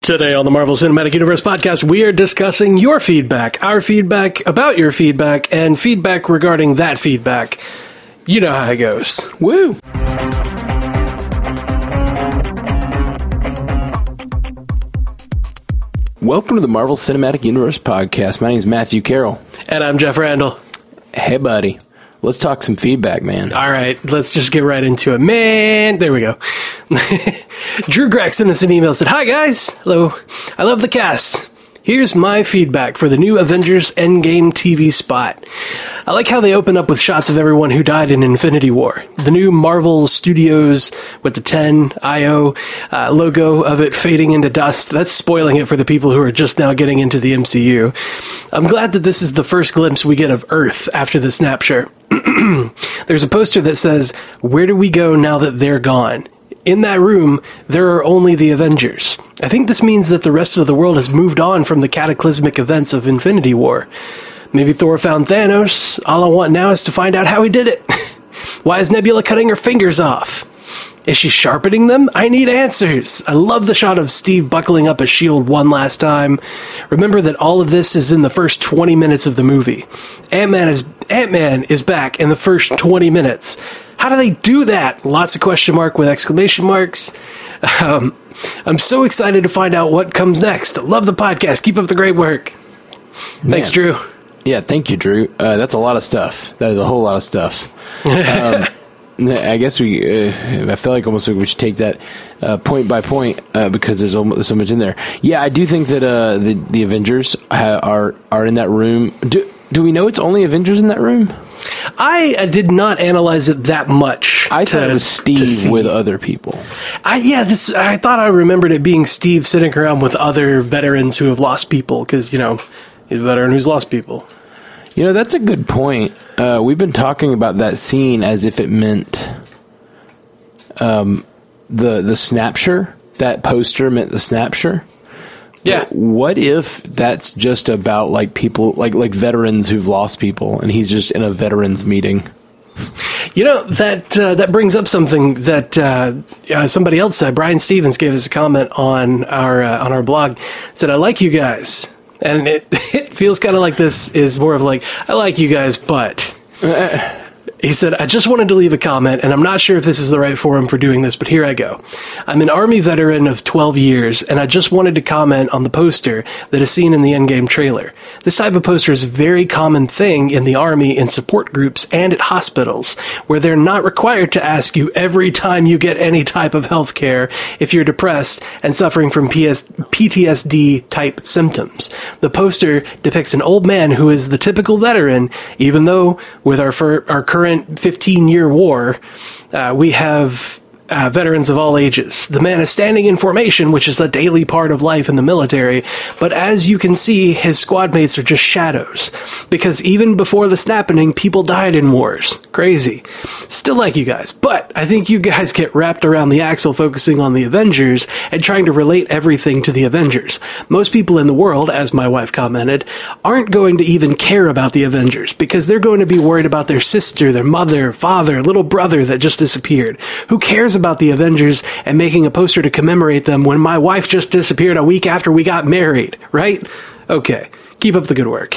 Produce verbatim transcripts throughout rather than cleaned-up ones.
Today on the Marvel Cinematic Universe podcast, we are discussing your feedback, our feedback about your feedback, and feedback regarding that feedback. You know how it goes. Woo! Welcome to the Marvel Cinematic Universe podcast. My name is Matthew Carroll. And I'm Jeff Randall. Hey, buddy. Let's talk some feedback, man. All right, let's just get right into it. Man, there we go. Drew Greck sent us an email, said, "Hi, guys. Hello. I love the cast. Here's my feedback for the new Avengers Endgame T V spot. I like how they open up with shots of everyone who died in Infinity War. The new Marvel Studios with the ten I O uh, logo of it fading into dust, that's spoiling it for the people who are just now getting into the M C U. I'm glad that this is the first glimpse we get of Earth after the snapshot. There's a poster that says, 'Where do we go now that they're gone?' In that room, there are only the Avengers. I think this means that the rest of the world has moved on from the cataclysmic events of Infinity War. Maybe Thor found Thanos. All I want now is to find out how he did it. Why is Nebula cutting her fingers off? Is she sharpening them? I need answers. I love the shot of Steve buckling up a shield one last time. Remember that all of this is in the first twenty minutes of the movie. Ant-Man is Ant-Man is back in the first twenty minutes. How do they do that? Lots of question mark with exclamation marks. Um, I'm so excited to find out what comes next. Love the podcast. Keep up the great work." Man. Thanks, Drew. Yeah, thank you, Drew. Uh, that's a lot of stuff. That is a whole lot of stuff. Um, I guess we, uh, I feel like almost we should take that uh, point by point uh, because there's almost so much in there. Yeah, I do think that uh, the, the Avengers ha- are are in that room. Do, do we know it's only Avengers in that room? I, I did not analyze it that much. I to, thought it was Steve with other people. I, yeah, this. I thought I remembered it being Steve sitting around with other veterans who have lost people because, you know, he's a veteran who's lost people. You know, that's a good point. Uh, we've been talking about that scene as if it meant um, the the snapshot. That poster meant the snapshot. Yeah. But what if that's just about like people, like like veterans who've lost people, and he's just in a veterans meeting? You know, that uh, that brings up something that uh, uh, somebody else said. Brian Stevens gave us a comment on our uh, on our blog. Said, "I like you guys." And it, it feels kind of like this is more of like, I like you guys, but... He said, "I just wanted to leave a comment, and I'm not sure if this is the right forum for doing this, but here I go. I'm an Army veteran of twelve years, and I just wanted to comment on the poster that is seen in the Endgame trailer. This type of poster is a very common thing in the Army, in support groups, and at hospitals, where they're not required to ask you every time you get any type of health care if you're depressed and suffering from P T S D-type symptoms. The poster depicts an old man who is the typical veteran, even though with our, fir- our current fifteen-year war, uh, we have uh, veterans of all ages. The man is standing in formation, which is a daily part of life in the military, but as you can see, his squad mates are just shadows, because even before the snapping, people died in wars. Crazy. Still like you guys, but I think you guys get wrapped around the axle focusing on the Avengers and trying to relate everything to the Avengers. Most people in the world, as my wife commented, aren't going to even care about the Avengers, because they're going to be worried about their sister, their mother, father, little brother that just disappeared. Who cares about the Avengers and making a poster to commemorate them when my wife just disappeared a week after we got married, right? Okay, keep up the good work."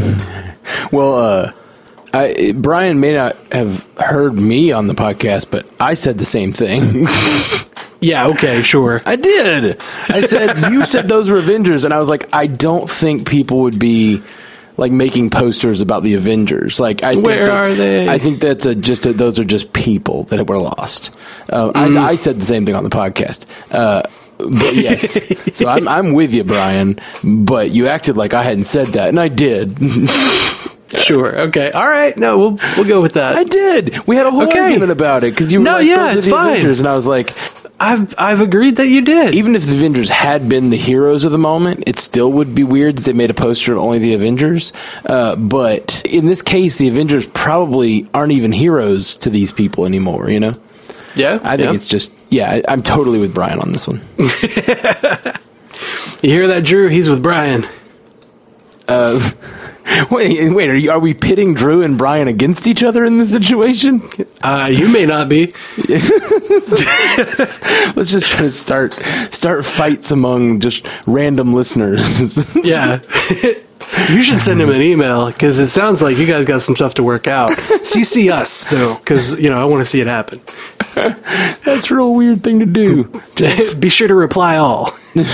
Well, uh, I, Brian may not have heard me on the podcast, but I said the same thing. Yeah, okay, sure. I did. I said, you said those were Avengers, and I was like, I don't think people would be like making posters about the Avengers. Like, I think where that, are they? I think that's a, just a, those are just people that were lost. Uh, mm. I, I said the same thing on the podcast. Uh, but yes, so I'm I'm with you, Brian. But you acted like I hadn't said that, and I did. Sure. Okay. All right. No, we'll we'll go with that. I did. We had a whole okay. argument about it because you were no, like, yeah, those it's are the fine. Avengers, and I was like, I've I've agreed that you did. even if the Avengers had been the heroes of the moment, it still would be weird that they made a poster of only the Avengers. Uh, but in this case, the Avengers probably aren't even heroes to these people anymore. You know? Yeah. I think yeah. it's just yeah. I, I'm totally with Brian on this one. You hear that, Drew? He's with Brian. Uh, Wait, wait. Are, you, are we pitting Drew and Brian against each other in this situation? Uh, you may not be. Let's just try to start start fights among just random listeners. Yeah. You should send him an email, because it sounds like you guys got some stuff to work out. C C us, though, because, you know, I want to see it happen. That's a real weird thing to do. Be sure to reply all.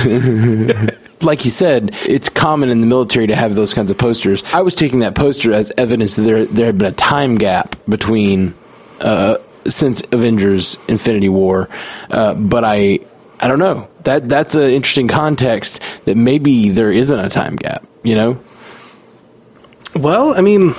Like you said, it's common in the military to have those kinds of posters. I was taking that poster as evidence that there there had been a time gap between uh, since Avengers: Infinity War, uh, but I I don't know. That that's an interesting context that maybe there isn't a time gap. You know. Well, I mean,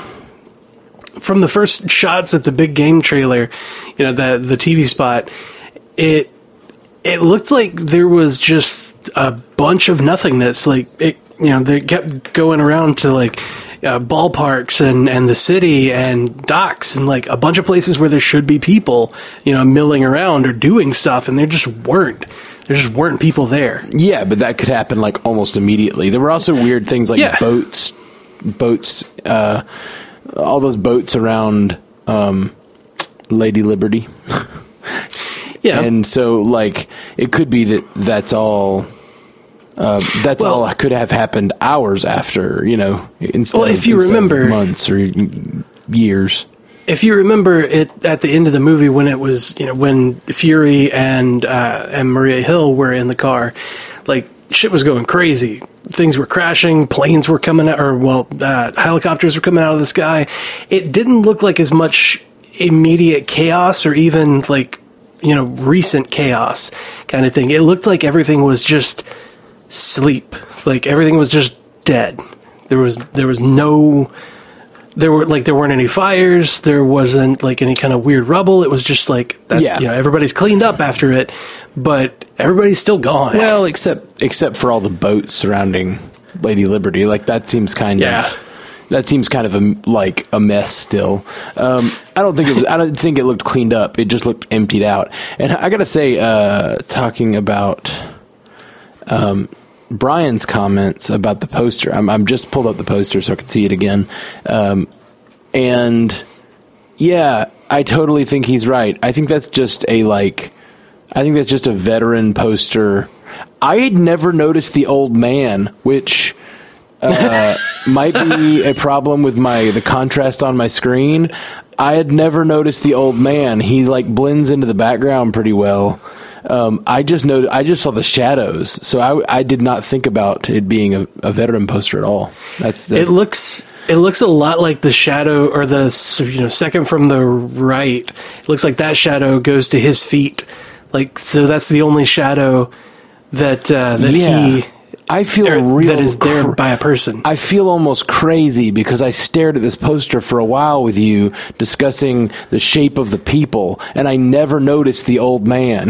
from the first shots at the big game trailer, you know, the the T V spot, it. It looked like there was just a bunch of nothingness. Like, it, you know, they kept going around to, like, uh, ballparks and, and the city and docks and, like, a bunch of places where there should be people, you know, milling around or doing stuff, and there just weren't. There just weren't people there. Yeah, but that could happen, like, almost immediately. There were also weird things like yeah. boats, boats, uh, all those boats around um, Lady Liberty. Yeah. And so, like, it could be that that's all, uh, that's well, all could have happened hours after, you know, instead well, if of, you instead remember, of months or years. If you remember it at the end of the movie when it was, you know, when Fury and, uh, and Maria Hill were in the car, like, shit was going crazy. Things were crashing, planes were coming out, or, well, uh, helicopters were coming out of the sky. It didn't look like as much immediate chaos or even, like, you know, recent chaos kind of thing. It looked like everything was just sleep. Like everything was just dead. There was there was no there were like there weren't any fires, there wasn't like any kind of weird rubble. It was just like that's yeah. you know, everybody's cleaned up after it, but everybody's still gone. Well, except except for all the boats surrounding Lady Liberty. Like that seems kind yeah. of That seems kind of a, like a mess still. Um, I don't think it was, I don't think it looked cleaned up. It just looked emptied out. And I got to say, uh, talking about um, Brian's comments about the poster, I'm, I'm just pulled up the poster so I could see it again. Um, and yeah, I totally think he's right. I think that's just a like, I think that's just a veteran poster. I had never noticed the old man, which. Uh, might be a problem with my the contrast on my screen. I had never noticed the old man. He like blends into the background pretty well. Um, I just know I just saw the shadows, so I, I did not think about it being a, a veteran poster at all. That's it. Looks it looks a lot like the shadow or the you know second from the right. It looks like that shadow goes to his feet. Like so, that's the only shadow that uh, that yeah. he. I feel real that is there cr- by a person. I feel almost crazy because I stared at this poster for a while with you discussing the shape of the people, and I never noticed the old man.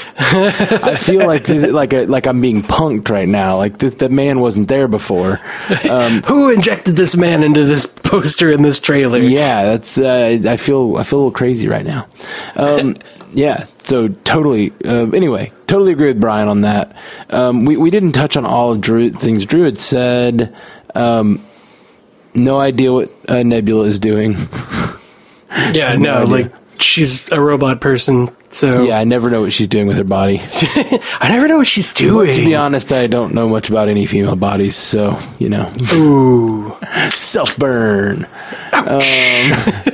I feel like this, like a, like I'm being punked right now. Like this, the man wasn't there before. Um, Who injected this man into this poster in this trailer? Yeah, that's. Uh, I feel I feel a little crazy right now. Um, yeah, so totally. Uh, anyway, totally agree with Brian on that. Um, we we didn't touch on all of Drew things Drew had said. Um, no idea what uh, Nebula is doing. Yeah, no, no like she's a robot person. So yeah, I never know what she's doing with her body. I never know what she's doing. But to be honest, I don't know much about any female bodies, so you know. Ooh, self burn. Um,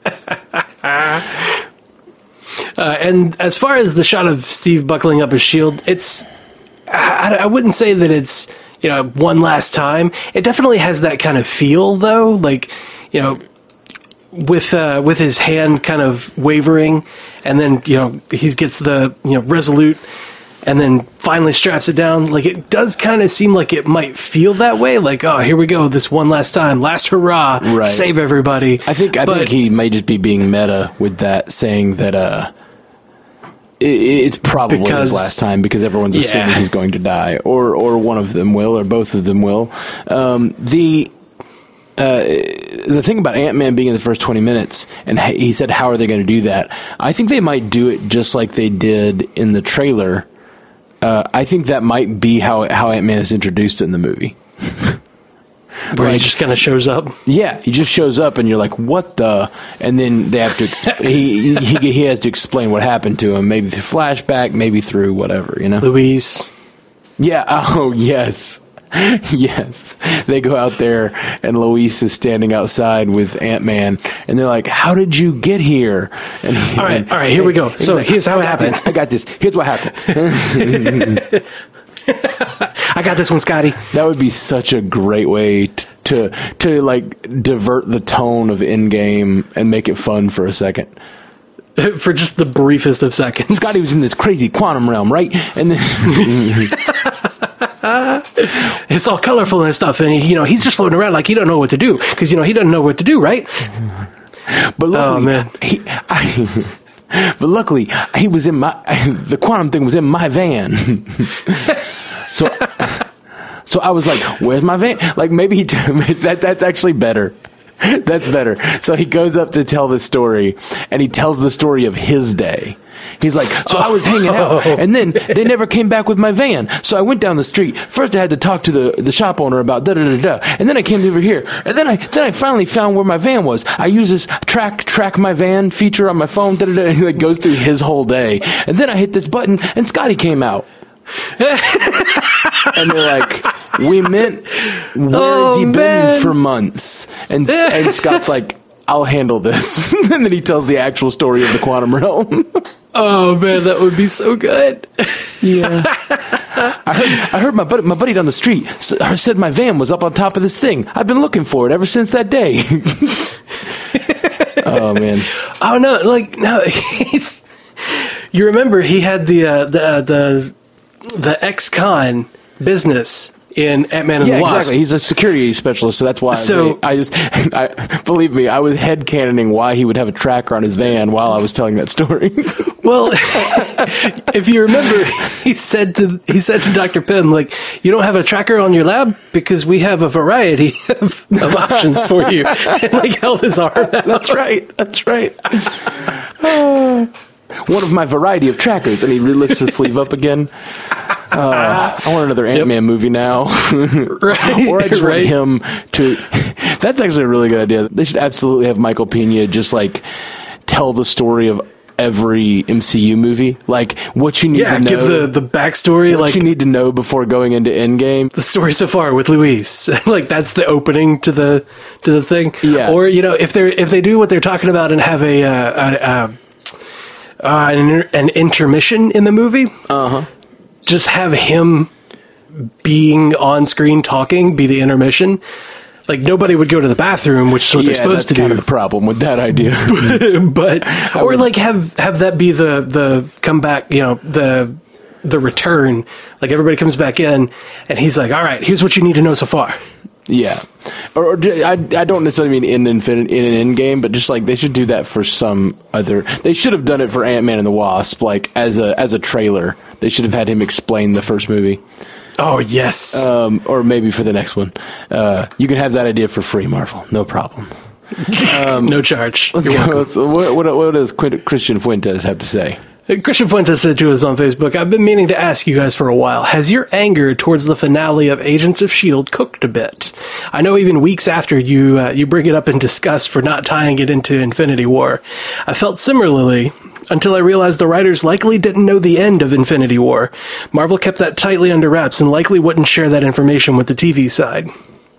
Uh, and as far as the shot of Steve buckling up his shield, it's, I, I wouldn't say that it's, you know, one last time. It definitely has that kind of feel, though. Like, you know, with uh, with his hand kind of wavering, and then, you know, he gets the, you know, resolute, and then finally straps it down. Like, it does kind of seem like it might feel that way. Like, oh, here we go, this one last time, last hurrah, right. Save everybody. I think I but, think he may just be being meta with that, saying that uh, it, it's probably because, his last time because everyone's yeah. assuming he's going to die, or or one of them will, or both of them will. Um, the Uh, the thing about Ant-Man being in the first twenty minutes, and he said, how are they going to do that? I think they might do it just like they did in the trailer. Uh, I think that might be how how Ant-Man is introduced in the movie. Where like, he just kind of shows up. Yeah, he just shows up, and you're like, "What the?" And then they have to. Exp- he, he he has to explain what happened to him, maybe through flashback, maybe through whatever, you know. Louise. Yeah. Oh, yes. Yes. They go out there, and Luis is standing outside with Ant-Man, and they're like, "How did you get here?" And he, all right, and, all right, here we go. So like, here's how it happened. This, I got this. Here's what happened. I got this one, Scotty. That would be such a great way t- to to like divert the tone of Endgame and make it fun for a second. For just the briefest of seconds. Scotty was in this crazy quantum realm, right? And then it's all colorful and stuff, and you know he's just floating around like he don't know what to do because you know he doesn't know what to do, right? But luckily, oh, man. He, I, but luckily he was in my the quantum thing was in my van. so so I was like, "Where's my van?" Like maybe he that that's actually better. That's better. So he goes up to tell the story, and he tells the story of his day. He's like, so I was hanging out, and then they never came back with my van. So I went down the street. First, I had to talk to the, the shop owner about da da da da, and then I came over here, and then I then I finally found where my van was. I use this track track my van feature on my phone, da da da, and he like goes through his whole day, and then I hit this button, and Scotty came out. And they're like, "We meant, where's oh, he been man. for months?" And and Scott's like, "I'll handle this." And then he tells the actual story of the quantum realm. Oh man, that would be so good. Yeah, I heard, I heard my buddy, my buddy down the street said my van was up on top of this thing. I've been looking for it ever since that day. Oh man. Oh no, like no, he's. You remember he had the uh, the uh, the the ex-con business in Ant-Man and yeah, the Wasp. Exactly. He's a security specialist, so that's why. So, I, was, I just, I, believe me, I was headcanoning why he would have a tracker on his van while I was telling that story. Well, if you remember, he said to he said to Doctor Pym, like, "You don't have a tracker on your lab because we have a variety of, of options for you." And like held his arm out. That's right. That's right. Oh. One of my variety of trackers, and he lifts his sleeve up again. Uh, I want another Ant-Man yep. movie now. Right, or I just right. want him to... That's actually a really good idea. They should absolutely have Michael Pena just, like, tell the story of every M C U movie. Like, what you need yeah, to know. give the, the backstory. What like you need to know before going into Endgame. The story so far with Luis. Like, that's the opening to the to the thing. Yeah. Or, you know, if they're if they do what they're talking about and have a... Uh, a, a Uh, an, an intermission in the movie. Uh-huh. Just have him being on screen talking be the intermission. Like, nobody would go to the bathroom, which is what yeah, they're supposed that's to kind do. Of the problem with that idea. but or would, like have have that be the the comeback. You know, the the return. Like everybody comes back in, and he's like, "All right, here's what you need to know so far." Yeah, or, or I, I don't necessarily mean in Infinite in an Endgame, but just like they should do that for some other. They should have done it for Ant-Man and the Wasp, like as a as a trailer. They should have had him explain the first movie. Oh yes, um, or maybe for the next one. Uh, you can have that idea for free, Marvel, no problem. Um, no charge. Let's You're go. Let's, what, what, what does Christian Fuentes have to say? Christian Fuentes said to us on Facebook, "I've been meaning to ask you guys for a while. Has your anger towards the finale of Agents of S H I E L D cooked a bit? I know even weeks after you uh, you bring it up in disgust for not tying it into Infinity War. I felt similarly until I realized the writers likely didn't know the end of Infinity War. Marvel kept that tightly under wraps and likely wouldn't share that information with the T V side."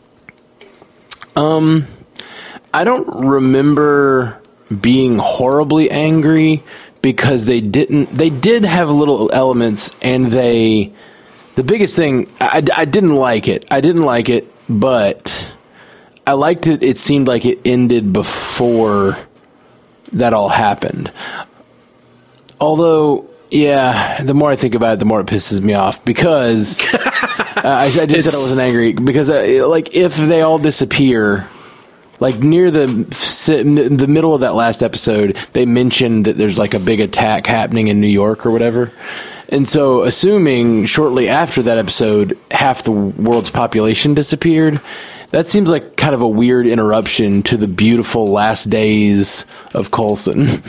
Um, I don't remember being horribly angry. Because they didn't, they did have little elements, and they, the biggest thing, I, I didn't like it. I didn't like it, but I liked it. It seemed like it ended before that all happened. Although, yeah, the more I think about it, the more it pisses me off. Because uh, I, I just said I wasn't angry because, uh, like, if they all disappear. Like, near the the middle of that last episode, they mentioned that there's, like, a big attack happening in New York or whatever. And so, assuming shortly after that episode, half the world's population disappeared, that seems like kind of a weird interruption to the beautiful last days of Coulson.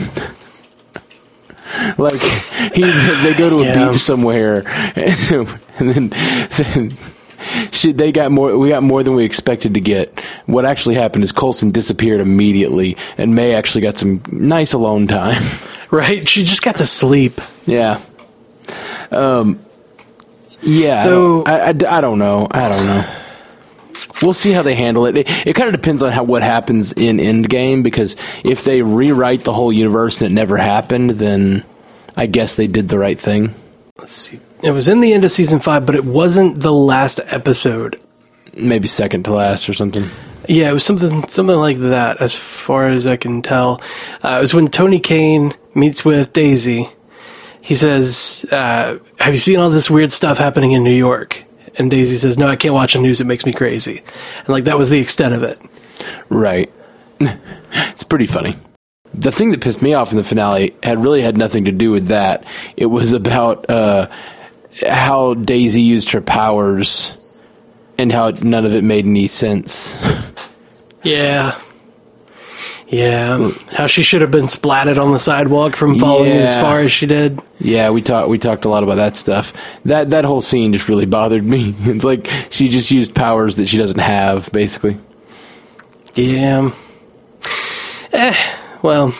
Like, he, they go to a yeah. beach somewhere, and then... then she, they got more. We got more than we expected to get. What actually happened is Coulson disappeared immediately, and May actually got some nice alone time. Right? She just got to sleep. Yeah. Um. Yeah. So I, I, I don't know. I don't know. We'll see how they handle it. It, it kind of depends on how what happens in Endgame, because if they rewrite the whole universe and it never happened, then I guess they did the right thing. Let's see. It was in the end of season five, but it wasn't the last episode. Maybe second to last or something. Yeah, it was something something like that, as far as I can tell. Uh, it was when Tony Kane meets with Daisy. He says, uh, have you seen all this weird stuff happening in New York? And Daisy says, no, I can't watch the news. It makes me crazy. And, like, that was the extent of it. Right. It's pretty funny. The thing that pissed me off in the finale had really had nothing to do with that. It was about uh, how Daisy used her powers and how none of it made any sense. Yeah. Yeah. How she should have been splatted on the sidewalk from following Yeah. as far as she did. Yeah, we talked we talked a lot about that stuff. That that whole scene just really bothered me. It's like she just used powers that she doesn't have, basically. Yeah. Eh, well,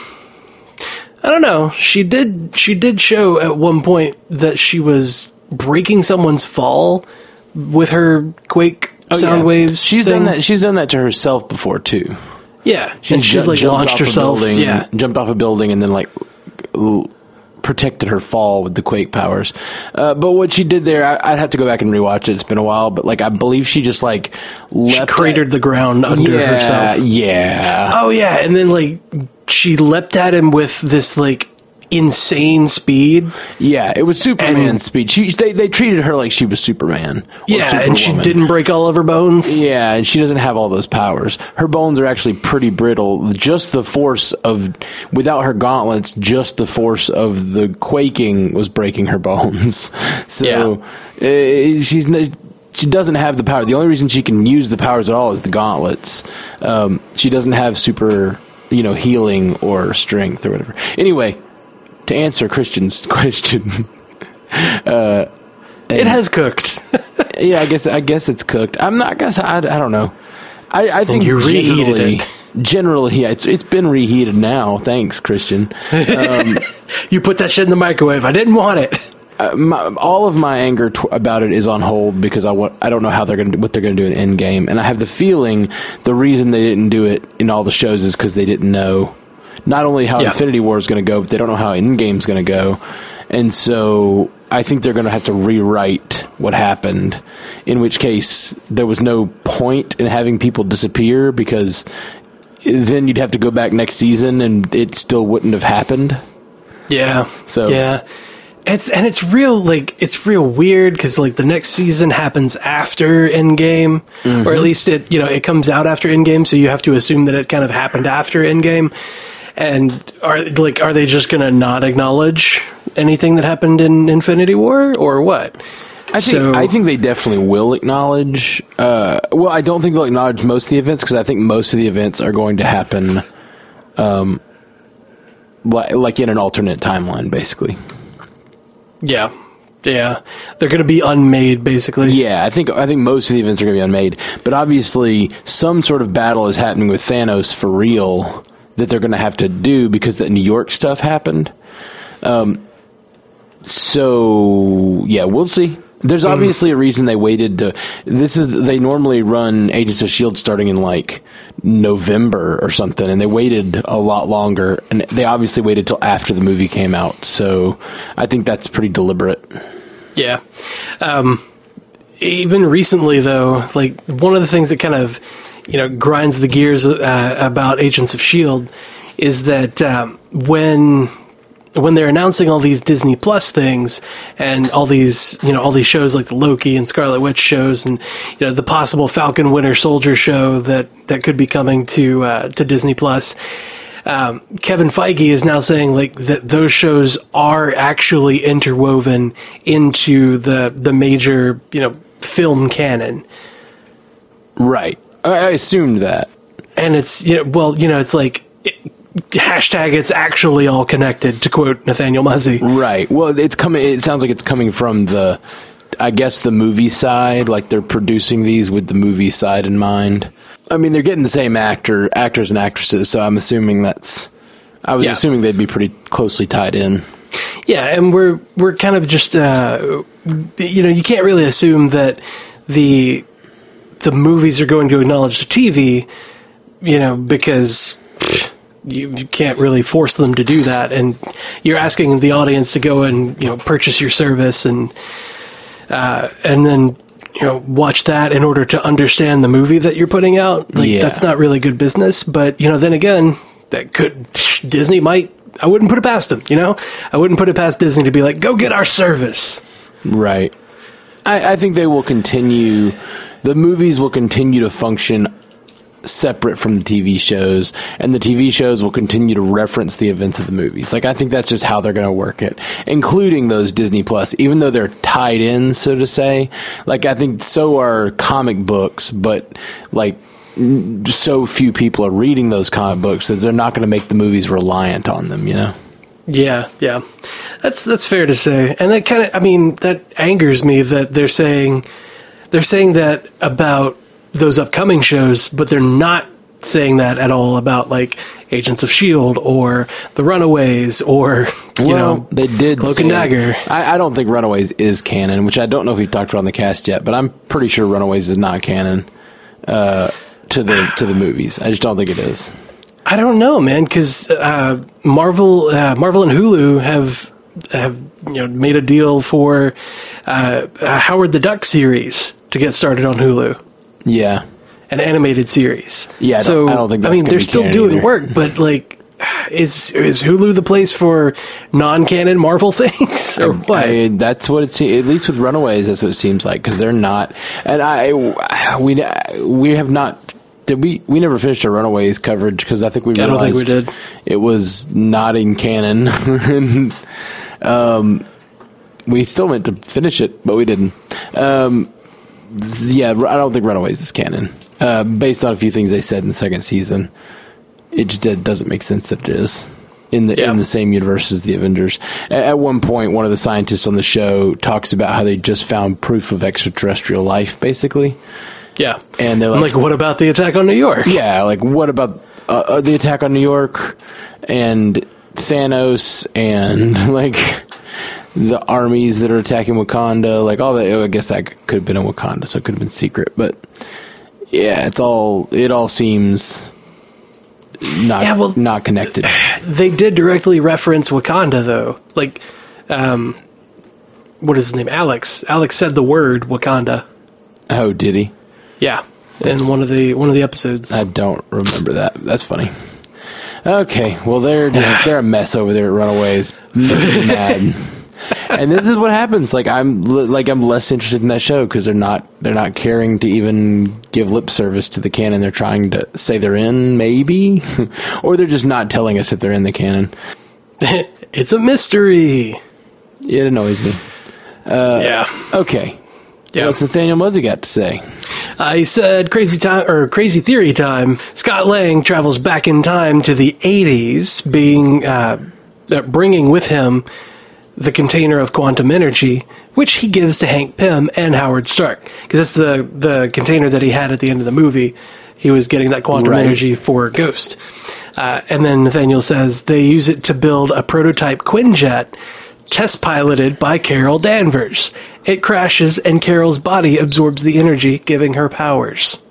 I don't know. She did she did show at one point that she was breaking someone's fall with her quake Oh, sound yeah. waves. She's thing. done that. She's done that to herself before too. Yeah, She's and she's ju- like jumped launched off a herself. building, Yeah, jumped off a building and then like l- protected her fall with the quake powers. Uh, but what she did there, I, I'd have to go back and rewatch it. It's been a while, but like I believe she just like she leapt cratered at, the ground under yeah, herself. Yeah. Oh yeah, and then like she leapt at him with this like insane speed. Yeah, it was Superman And- speed. She they they treated her like she was Superman. Or Yeah, and she Superwoman. didn't break all of her bones. Yeah, and she doesn't have all those powers. Her bones are actually pretty brittle. Just the force of, without her gauntlets, just the force of the quaking was breaking her bones. So uh, she's n- she doesn't have the power. The only reason she can use the powers at all is the gauntlets. Um, she doesn't have super, you know, healing or strength or whatever. Anyway, to answer Christian's question. uh, It has cooked. Yeah, I guess I guess it's cooked. I'm not. I guess I, I don't know. I, I think you reheated generally, it. generally, yeah, it's it's been reheated now. Thanks, Christian. Um, You put that shit in the microwave. I didn't want it. uh, my, all of my anger tw- about it is on hold because I want. I don't know how they're going to what they're going to do in Endgame, and I have the feeling the reason they didn't do it in all the shows is because they didn't know not only how Yeah. Infinity War is going to go, but they don't know how Endgame's going to go, and so I think they're going to have to rewrite what happened, in which case there was no point in having people disappear because then you'd have to go back next season and it still wouldn't have happened. Yeah. So- yeah, it's and it's real like it's real weird because like the next season happens after Endgame, Mm-hmm. or at least it you know it comes out after Endgame, so you have to assume that it kind of happened after Endgame. And are like are they just going to not acknowledge anything that happened in Infinity War or what? I think So- I think they definitely will acknowledge. Uh, well, I don't think they'll acknowledge most of the events because I think most of the events are going to happen, um, like, like in an alternate timeline, basically. Yeah, yeah, they're going to be unmade basically. Yeah, I think I think most of the events are going to be unmade, but obviously some sort of battle is happening with Thanos for real that they're going to have to do because that New York stuff happened. Um, so yeah, we'll see. There's obviously a reason they waited to. This is they normally run Agents of S H I E L D starting in like November or something, and they waited a lot longer, and they obviously waited till after the movie came out. So I think that's pretty deliberate. Yeah. Um, even recently, though, like one of the things that kind of, you know, grinds the gears uh, about Agents of S H I E L D is that um, when when they're announcing all these Disney Plus things and all these, you know, all these shows like the Loki and Scarlet Witch shows and, you know, the possible Falcon Winter Soldier show that, that could be coming to uh, to Disney Plus. Um, Kevin Feige is now saying like that those shows are actually interwoven into the the major, you know, film canon. Right. I, I assumed that. And it's, you know, well, you know, it's like it, hashtag it's actually all connected, to quote Nathaniel Muzzy. Right. Well, it's coming. It sounds like it's coming from the I guess the movie side, like they're producing these with the movie side in mind. I mean, they're getting the same actor, actors and actresses, so I'm assuming that's. I was yeah. assuming they'd be pretty closely tied in. Yeah, and we're we're kind of just uh, you know, you can't really assume that the the movies are going to acknowledge the T V, you know, because you, you can't really force them to do that, and you're asking the audience to go and, you know, purchase your service and uh, and then, you know, watch that in order to understand the movie that you're putting out. Like, yeah. That's not really good business. But, you know, then again, that could Disney might. I wouldn't put it past them, you know? I wouldn't put it past Disney to be like, go get our service. Right. I, I think they will continue, the movies will continue to function separate from the T V shows, and the T V shows will continue to reference the events of the movies. Like, I think that's just how they're going to work it, including those Disney Plus, even though they're tied in, so to say. Like, I think so are comic books, but, like, so few people are reading those comic books that they're not going to make the movies reliant on them, you know? Yeah, yeah. That's that's fair to say. And that kind of, I mean, that angers me that they're saying they're saying that about those upcoming shows, but they're not saying that at all about, like, Agents of S H I E L D or The Runaways or, you well, know, they did Cloak say, and Dagger. I, I don't think Runaways is canon, which I don't know if we've talked about on the cast yet, but I'm pretty sure Runaways is not canon. Uh to the to the movies. I just don't think it is. I don't know, man, because uh, Marvel, uh, Marvel and Hulu have have you know made a deal for uh, a Howard the Duck series to get started on Hulu. Yeah, an animated series. Yeah, I so don't, I don't think. That's I mean, they're still doing either. work, but like, is is Hulu the place for non-canon Marvel things or what? I, that's what it seems. At least with Runaways, that's what it seems like, because they're not. And I, we we have not. Did we? We never finished our Runaways coverage because I think we realized I don't think we did. It was not in canon. and, um, we still meant to finish it, but we didn't. Um, yeah, I don't think Runaways is canon. Uh, based on a few things they said in the second season, it just did, doesn't make sense that it is in the yeah. in the same universe as the Avengers. At, at one point, one of the scientists on the show talks about how they just found proof of extraterrestrial life, basically. Yeah, and they're like, like, what about the attack on New York? Yeah, like, what about uh, uh, the attack on New York and Thanos and, like, the armies that are attacking Wakanda? Like, all that. I guess that could have been in Wakanda, so it could have been secret. But, yeah, it's all, it all seems not, yeah, well, not connected. They did directly reference Wakanda, though. Like, um, what is his name? Alex. Alex said the word Wakanda. Oh, did he? Yeah, That's, in one of the one of the episodes. I don't remember that. That's funny. Okay, well they're just, they're a mess over there at Runaways. Mad. And this is what happens. Like I'm like I'm less interested in that show because they're not they're not caring to even give lip service to the canon. They're trying to say they're in, maybe, or they're just not telling us if they're in the canon. It's a mystery. It annoys me. Uh, yeah. Okay. Yeah. What's Nathaniel Muzzy got to say? Uh, he said, "Crazy time or crazy theory time." Scott Lang travels back in time to the eighties, being uh, bringing with him the container of quantum energy, which he gives to Hank Pym and Howard Stark, because that's the the container that he had at the end of the movie. He was getting that quantum right. energy for Ghost, uh, and then Nathaniel says they use it to build a prototype Quinjet, test piloted by Carol Danvers. It crashes and Carol's body absorbs the energy, giving her powers.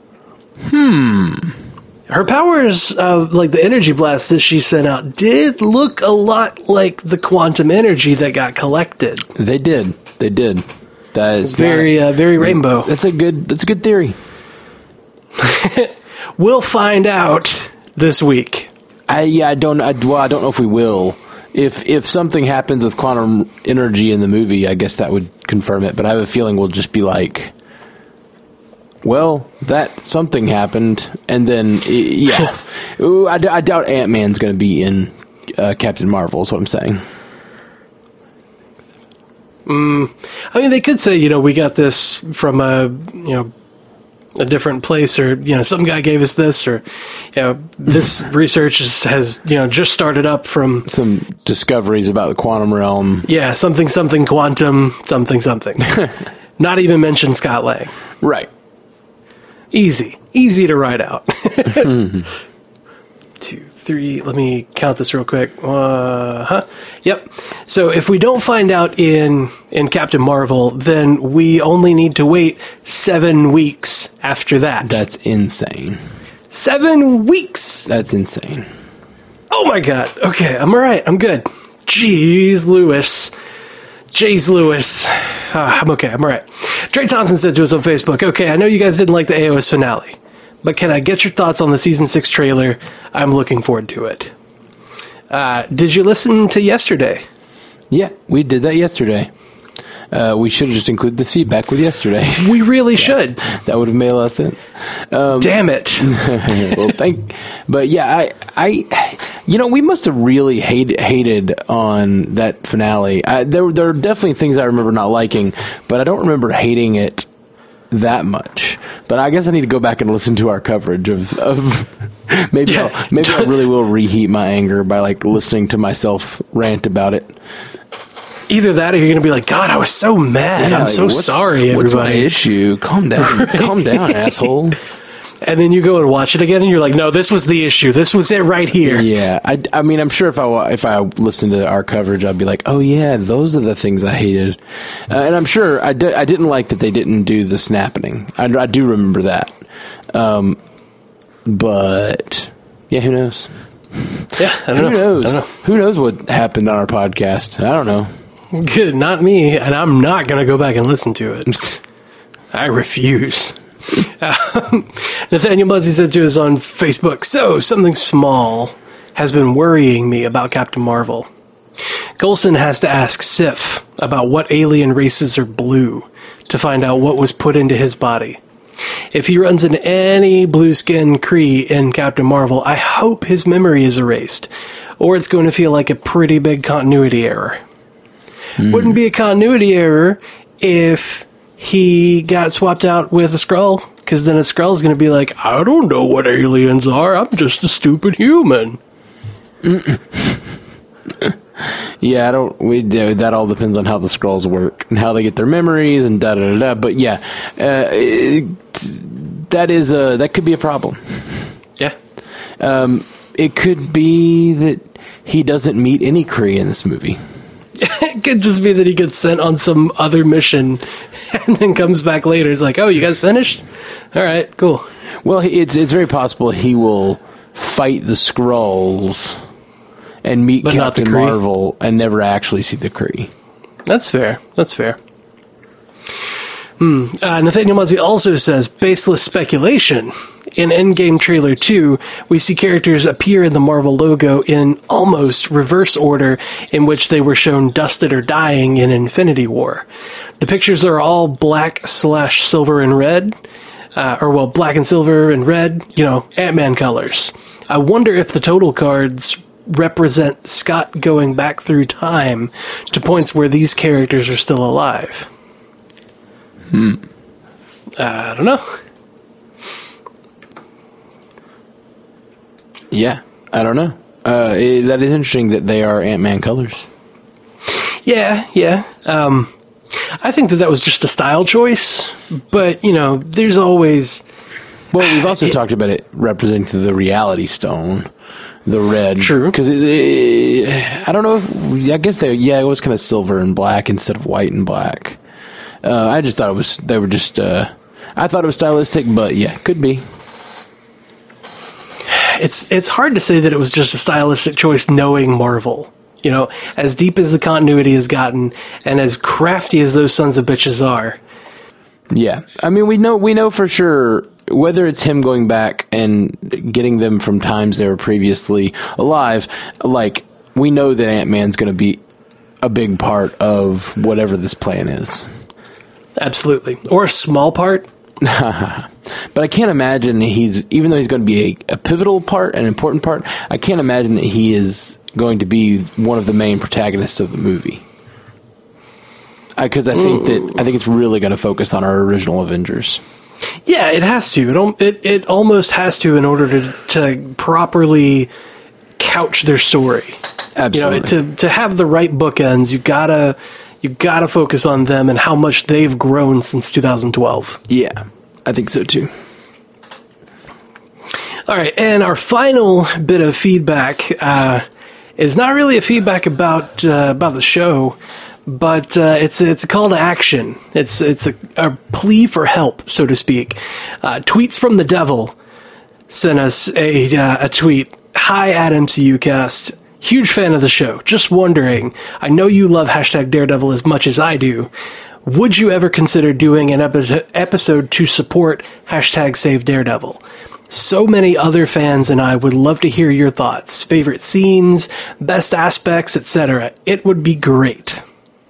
Hmm. Her powers, uh, like the energy blast that she sent out, did look a lot like the quantum energy that got collected. They did. They did. That is very, not, uh, very rainbow. That's a good. That's a good theory. We'll find out this week. I yeah. I don't. I, well, I don't know if we will. If if something happens with quantum energy in the movie, I guess that would confirm it. But I have a feeling we'll just be like, well, that something happened, and then yeah. Ooh, I, I doubt Ant-Man's going to be in uh, Captain Marvel. Is what I'm saying. Mm, I mean, they could say, you know, we got this from a you know a different place, or you know, some guy gave us this, or you know, this research is, has you know just started up from some discoveries about the quantum realm. Yeah, something something quantum something something. Not even mention Scott Lang. Right. Easy. Easy to write out. Two, three, let me count this real quick. Uh, huh? Yep. So if we don't find out in, in Captain Marvel, then we only need to wait seven weeks after that. That's insane. Seven weeks! That's insane. Oh my god. Okay, I'm alright. I'm good. Jeez, Lewis. Jeez, Lewis. Uh, I'm okay. I'm alright. Trey Thompson said to us on Facebook, okay, I know you guys didn't like the A O S finale, but can I get your thoughts on the season six trailer? I'm looking forward to it. Uh, did you listen to yesterday? Yeah, we did that yesterday. Uh, we should have just included this feedback with yesterday. We really Yes, should. That would have made a lot of sense. Um, Damn it. well, thank. But yeah, I, I, you know, we must have really hated hated on that finale. I, there, there are definitely things I remember not liking, but I don't remember hating it that much. But I guess I need to go back and listen to our coverage of, of maybe Yeah. I'll, maybe I really will reheat my anger by like listening to myself rant about it. Either that or you're going to be like, God, I was so mad. Yeah, I'm like, so what's- sorry, What's my everybody. issue? Calm down. Calm down, asshole. And then you go and watch it again and you're like, no, this was the issue. This was it right here. Yeah, I, I mean, I'm sure if I wa- if I listened to our coverage, I'd be like, oh yeah, those are the things I hated, uh, and I'm sure I, di- I didn't like that they didn't do the snapping. I, I do remember that, um, but yeah, who knows? Yeah, I don't Who know. knows? I don't know. Who knows what happened on our podcast? I don't know. Good, not me, and I'm not going to go back and listen to it. I refuse. Um, Nathaniel Muzzy said to us on Facebook, so, something small has been worrying me about Captain Marvel. Coulson has to ask Sif about what alien races are blue to find out what was put into his body. If he runs into any blue-skinned Kree in Captain Marvel, I hope his memory is erased, or it's going to feel like a pretty big continuity error. Mm. Wouldn't be a continuity error if he got swapped out with a Skrull, because then a Skrull's going to be like, I don't know what aliens are, I'm just a stupid human. Yeah, I don't. We that all depends on how the Skrulls work and how they get their memories and da da da. da. But yeah, uh, it, that is a that could be a problem. Yeah, um, it could be that he doesn't meet any Kree in this movie. It could just be that he gets sent on some other mission and then comes back later. He's like, "Oh, you guys finished? All right, cool." Well, it's it's very possible he will fight the Skrulls and meet But not the Captain Kree. Marvel and never actually see the Kree. That's fair. That's fair. Hmm. Uh, Nathaniel Muzzy also says, baseless speculation. In Endgame Trailer two, we see characters appear in the Marvel logo in almost reverse order in which they were shown dusted or dying in Infinity War. The pictures are all black slash silver and red, uh, or well, black and silver and red, you know, Ant-Man colors. I wonder if the total cards represent Scott going back through time to points where these characters are still alive. Hmm. Uh, I don't know. Yeah, I don't know. Uh, it, that is interesting that they are Ant-Man colors. Yeah, yeah. Um, I think that that was just a style choice, but, you know, there's always... Well, we've also it, talked about it representing the Reality Stone, the red. True. Because I don't know if... I guess they... Yeah, it was kind of silver and black instead of white and black. Uh, I just thought it was... They were just... Uh, I thought it was stylistic, but yeah, could be. It's it's hard to say that it was just a stylistic choice knowing Marvel. You know, as deep as the continuity has gotten and as crafty as those sons of bitches are. Yeah. I mean, we know we know for sure whether it's him going back and getting them from times they were previously alive, like, we know that Ant-Man's going to be a big part of whatever this plan is. Absolutely. Or a small part. But I can't imagine he's, even though he's going to be a, a pivotal part, an important part, I can't imagine that he is going to be one of the main protagonists of the movie. Because I, I think that I think it's really going to focus on our original Avengers. Yeah, it has to. It al- it, it almost has to in order to to properly couch their story. Absolutely. You know, to to have the right bookends, you gotta you got to focus on them and how much they've grown since two thousand twelve. Yeah, I think so too. All right, and our final bit of feedback uh, is not really a feedback about uh, about the show, but uh, it's it's a call to action. It's it's a, a plea for help, so to speak. Uh, Tweets from the Devil sent us a uh, a tweet. Hi at M C U Cast. Huge fan of the show. Just wondering, I know you love hashtag Daredevil as much as I do. Would you ever consider doing an epi- episode to support hashtag Save Daredevil? So many other fans and I would love to hear your thoughts, favorite scenes, best aspects, et cetera. It would be great.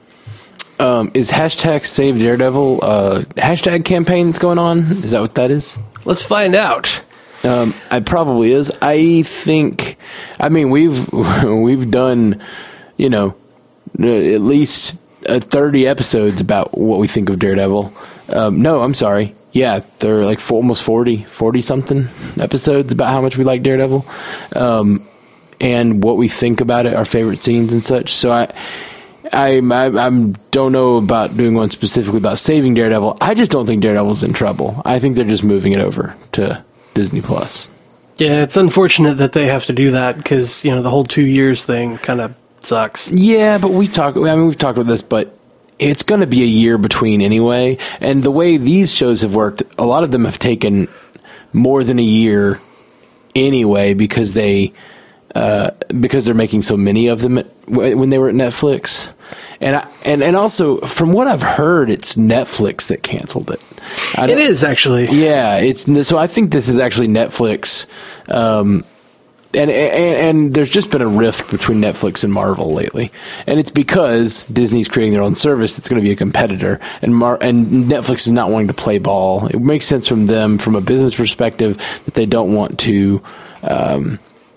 Um, is hashtag Save Daredevil uh, hashtag campaigns going on? Is that what that is? Let's find out. Um, it probably is. I think. I mean, we've we've done, you know, at least uh, thirty episodes about what we think of Daredevil. Um, no, I'm sorry. Yeah, they're like four, almost forty, forty something episodes about how much we like Daredevil, um, and what we think about it, our favorite scenes and such. So I. I, I I don't know about doing one specifically about saving Daredevil. I just don't think Daredevil's in trouble. I think they're just moving it over to Disney Plus. Yeah, it's unfortunate that they have to do that because, you know, the whole two years thing kind of sucks. Yeah, but we talk. I mean, we've talked about this, but it's going to be a year between anyway. And the way these shows have worked, a lot of them have taken more than a year anyway because they uh, because they're making so many of them at, when they were at Netflix. And I, and and also, from what I've heard, it's Netflix that canceled it. It is, actually. Yeah, it's so I think this is actually Netflix. Um, and, and and there's just been a rift between Netflix and Marvel lately. And it's because Disney's creating their own service that's going to be a competitor. And Mar- and Netflix is not wanting to play ball. It makes sense from them, from a business perspective, that they don't want to... Um,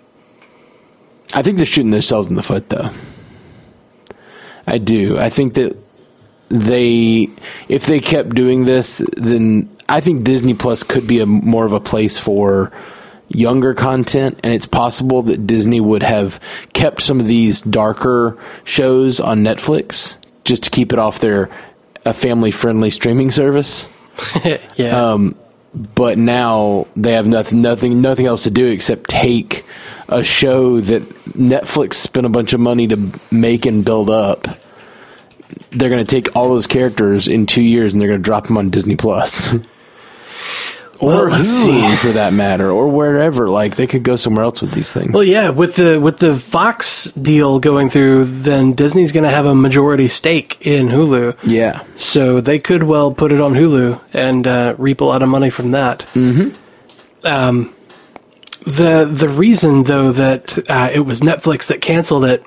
I think they're shooting themselves in the foot, though. I do. I think that they, if they kept doing this, then I think Disney Plus could be a more of a place for younger content, and it's possible that Disney would have kept some of these darker shows on Netflix just to keep it off their a family-friendly streaming service. Yeah. Um, but now they have nothing, nothing, nothing else to do except take a show that Netflix spent a bunch of money to make and build up. They're going to take all those characters in two years and they're going to drop them on Disney Plus. Or well, Hulu, for that matter, or wherever. Like, they could go somewhere else with these things. Well, yeah, with the with the Fox deal going through, then Disney's going to have a majority stake in Hulu. Yeah. So they could well put it on Hulu and uh, reap a lot of money from that. Mm-hmm. Um, the the reason, though, that uh, it was Netflix that canceled it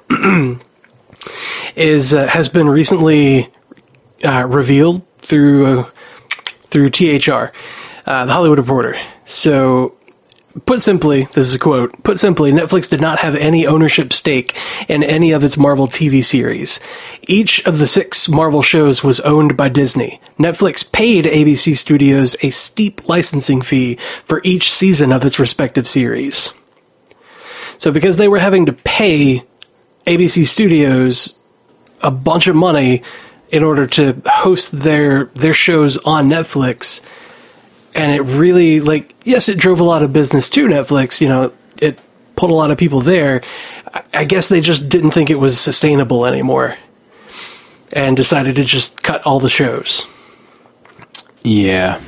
is uh, has been recently uh, revealed through uh, through T H R. Uh, the Hollywood Reporter. So, put simply, this is a quote, put simply, Netflix did not have any ownership stake in any of its Marvel T V series. Each of the six Marvel shows was owned by Disney. Netflix paid A B C Studios a steep licensing fee for each season of its respective series. So, because they were having to pay A B C Studios a bunch of money in order to host their their shows on Netflix, and it really, like, yes, it drove a lot of business to Netflix. You know, it pulled a lot of people there. I guess they just didn't think it was sustainable anymore and decided to just cut all the shows. Yeah.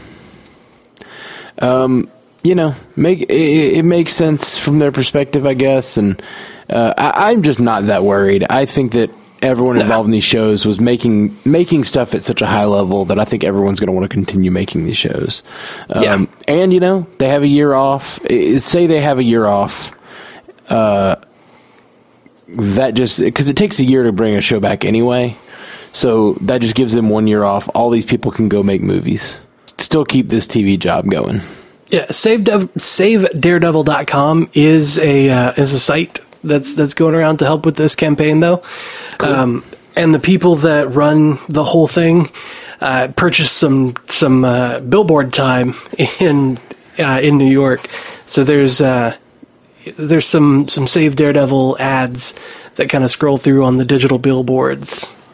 Um, you know, make it, it makes sense from their perspective, I guess. And uh, I, I'm just not that worried. I think that everyone involved in these shows was making making stuff at such a high level that I think everyone's going to want to continue making these shows. Um, yeah. And, you know, they have a year off. Say they have a year off. Uh, that just... Because it takes a year to bring a show back anyway. So that just gives them one year off. All these people can go make movies. Still keep this T V job going. Yeah, save dev, save daredevil dot com is a uh, is a site that's that's going around to help with this campaign, though. Cool. Um, and the people that run the whole thing uh, purchased some some uh, billboard time in uh, in New York. So there's uh, there's some some Save Daredevil ads that kind of scroll through on the digital billboards.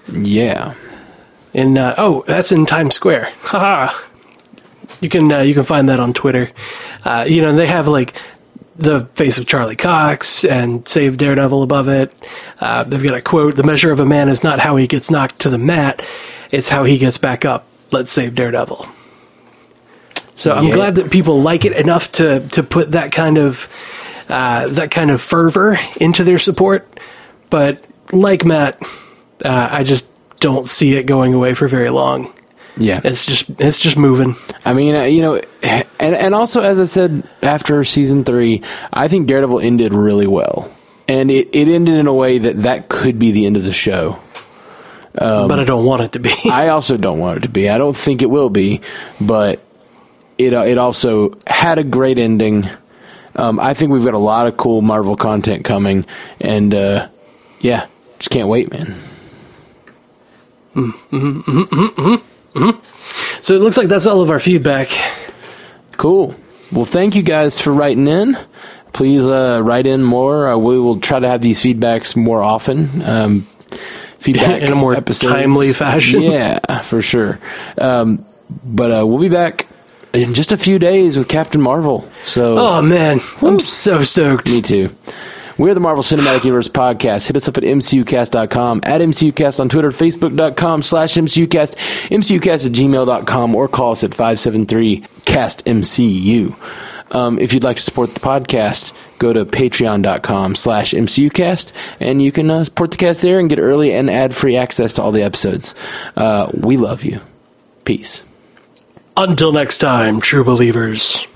Yeah. In uh, oh, that's in Times Square. Haha. You can uh, you can find that on Twitter. Uh, you know, they have like the face of Charlie Cox and Save Daredevil above it. Uh, they've got a quote: "The measure of a man is not how he gets knocked to the mat; it's how he gets back up. Let's save Daredevil." So I'm Yeah. glad that people like it enough to to put that kind of uh, that kind of fervor into their support. But like Matt, uh, I just don't see it going away for very long. Yeah. It's just it's just moving. I mean, uh, you know, and and also, as I said, after season three, I think Daredevil ended really well. And it, it ended in a way that that could be the end of the show. Um, but I don't want it to be. I also don't want it to be. I don't think it will be, but it uh, it also had a great ending. Um, I think we've got a lot of cool Marvel content coming, and uh, yeah, just can't wait, man. Mm-hmm, mm-hmm, mm-hmm, mm-hmm. So it looks like that's all of our feedback. Cool. Well, thank you guys for writing in. Please uh, write in more. Uh, we will try to have these feedbacks more often. Um, feedback in a more episodes. timely fashion. Yeah, for sure. Um, but uh, we'll be back in just a few days with Captain Marvel. So, oh man, I'm so stoked. Me too. We're the Marvel Cinematic Universe podcast. Hit us up at M C U cast dot com, at M C U cast on Twitter, Facebook.com slash MCUcast, MCUcast at gmail dot com, or call us at five seven three cast M C U. Um, if you'd like to support the podcast, go to patreon.com slash MCUcast, and you can uh, support the cast there and get early and ad-free access to all the episodes. Uh, we love you. Peace. Until next time, true believers.